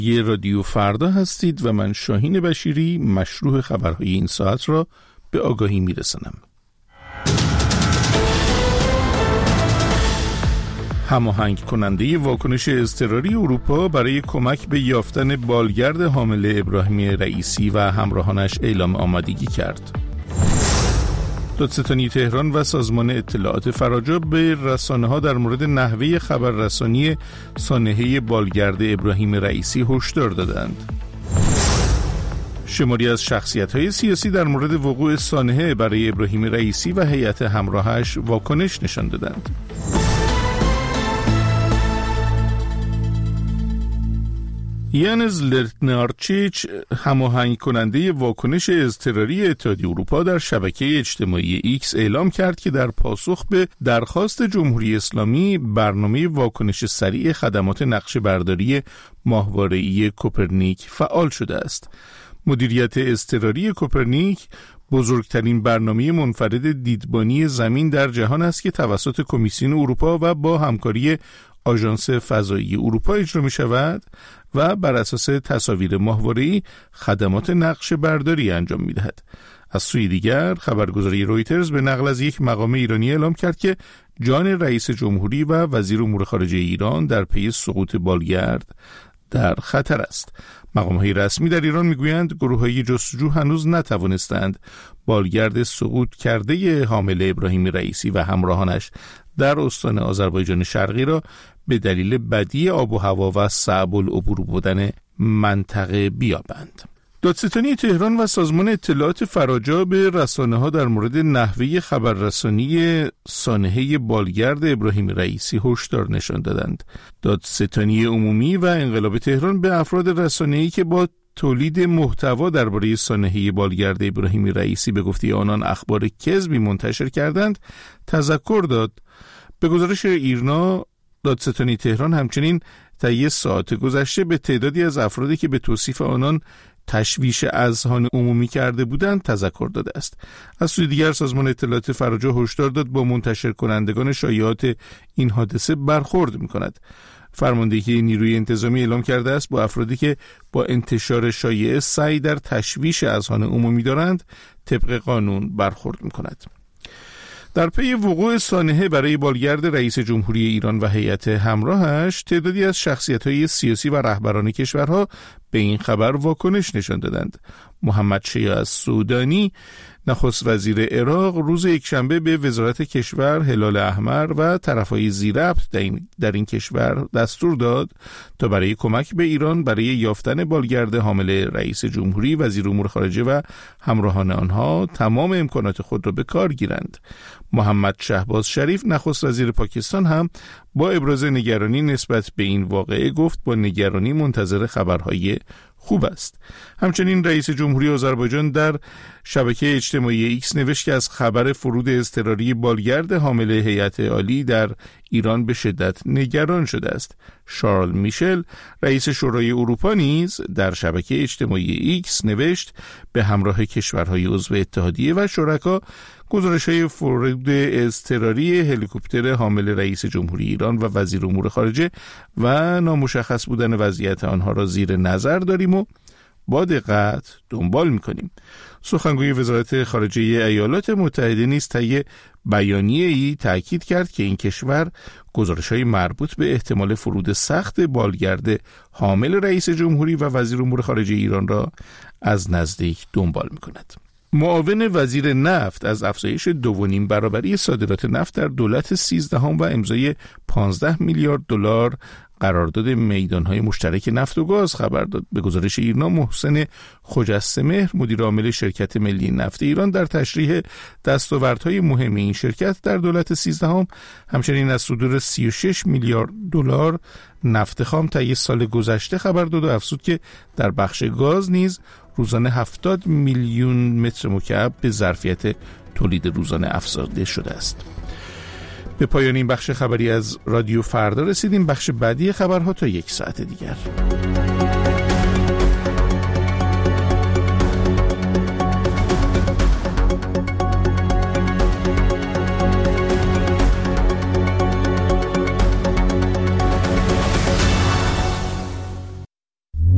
یه رادیو فردا هستید و من شاهین بشیری مشروع خبرهای این ساعت را به آگاهی میرسانم. هماهنگ کننده واکنش اضطراری اروپا برای کمک به یافتن بالگرد حامل ابراهیم رئیسی و همراهانش اعلام آمادگی کرد. دادستانی تهران و سازمان اطلاعات فراجا به رسانه‌ها در مورد نحوه خبررسانی سانحه بالگرد ابراهیم رئیسی هشدار دادند. شماری از شخصیت‌های سیاسی در مورد وقوع سانحه برای ابراهیم رئیسی و هیئت همراهش واکنش نشان دادند. یانز لرتنارچیچ، هماهنگ کننده واکنش اضطراری اتحادیه اروپا، در شبکه اجتماعی ایکس اعلام کرد که در پاسخ به درخواست جمهوری اسلامی برنامه واکنش سریع خدمات نقشه برداری ماهواره‌ای کوپرنیک فعال شده است. مدیریت اضطراری کوپرنیک بزرگترین برنامه منفرد دیدبانی زمین در جهان است که توسط کمیسیون اروپا و با همکاری آژانس فضایی اروپا اجرا می شود و بر اساس تصاویر ماهواره‌ای خدمات نقشه برداری انجام می دهد. از سوی دیگر خبرگزاری رویترز به نقل از یک مقام ایرانی اعلام کرد که جان رئیس جمهوری و وزیر امور خارجه ایران در پی سقوط بالگرد در خطر است. مقام‌های رسمی در ایران میگویند گروه‌های جستجو هنوز نتوانستند بالگرد سقوط کرده حامل ابراهیم رئیسی و همراهانش در استان آذربایجان شرقی را به دلیل بدی آب و هوا و صعب العبور بودن منطقه بیابند. دادستانی تهران و سازمان اطلاعات فراجا به رسانه‌ها در مورد نحوه خبررسانی سانحه بالگرد ابراهیم رئیسی هشدار نشان دادند. دادستانی عمومی و انقلاب تهران به افراد رسانه‌ای که با تولید محتوا درباره سانحه بالگرد ابراهیم رئیسی به گفته آنان اخبار کذبی منتشر کردند تذکر داد. به گزارش ایرنا، دادستانی تهران همچنین طی ساعات گذشته به تعدادی از افرادی که به توصیف آنان تشویش اذهان عمومی کرده بودند تذکر داده است. از سوی دیگر سازمان اطلاعات فراجا هشدار داد با منتشر کنندگان شایعات این حادثه برخورد می‌کند. فرماندهی نیروی انتظامی اعلام کرده است با افرادی که با انتشار شایعه سعی در تشویش اذهان عمومی دارند طبق قانون برخورد می‌کند. در پی وقوع سانحه برای بالگرد رئیس جمهوری ایران و هیئت همراهش، تعدادی از شخصیت‌های سیاسی و رهبران کشورها به این خبر واکنش نشان دادند. محمد شیع السودانی، نخست وزیر عراق، روز یکشنبه به وزارت کشور، هلال احمر و طرفهای ذی‌ربط در این کشور دستور داد تا برای کمک به ایران برای یافتن بالگرد حامل رئیس جمهوری، وزیر امور خارجه و همراهان آنها تمام امکانات خود را به کار گیرند. محمد شهباز شریف، نخست وزیر پاکستان، هم با ابراز نگرانی نسبت به این واقعه گفت با نگرانی منتظر خبرهای خوب است. همچنین رئیس جمهوری آذربایجان در شبکه اجتماعی ایکس نوشت که از خبر فرود اضطراری بالگرد حامل هیئت عالی در ایران به شدت نگران شده است. شارل میشل، رئیس شورای اروپا، نیز در شبکه اجتماعی ایکس نوشت به همراه کشورهای عضو اتحادیه و شرکا گزارش‌های فرود اضطراری هلیکوپتر حامل رئیس جمهوری ایران و وزیر امور خارجه و نامشخص بودن وضعیت آنها را زیر نظر داریم و با دقت دنبال می‌کنیم. سخنگوی وزارت خارجه ایالات متحده نیز طی بیانیه‌ای تأکید کرد که این کشور گزارش‌های مربوط به احتمال فرود سخت بالگرد حامل رئیس جمهوری و وزیر امور خارجه ایران را از نزدیک دنبال می‌کند. معاون وزیر نفت از افزایش 2.5 برابری صادرات نفت در دولت 13 و امضای 15 میلیارد دلار قرارداد میدانهای مشترک نفت و گاز خبر داد. به گزارش ایرنا، محسن خجسته‌مهر، مدیر عامل شرکت ملی نفت ایران، در تشریح دستاوردهای مهم این شرکت در دولت 13 همچنین از صدور 36 میلیارد دلار نفت خام طی سال گذشته خبر داد و افزود که در بخش گاز نیز روزانه 70 میلیون متر مکعب به ظرفیت تولید روزانه افزوده شده است. به پایان این بخش خبری از رادیو فردا رسیدیم. بخش بعدی خبرها تا 1 ساعت دیگر.